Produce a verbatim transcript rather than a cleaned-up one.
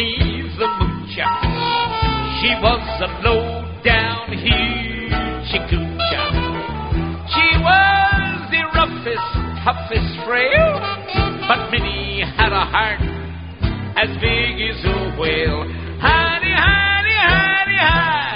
me the moocher. She was a low-down hoochie-coocher. She was the roughest, toughest frail, but Minnie had a heart as big as a whale. Honey, honey, honey, honey.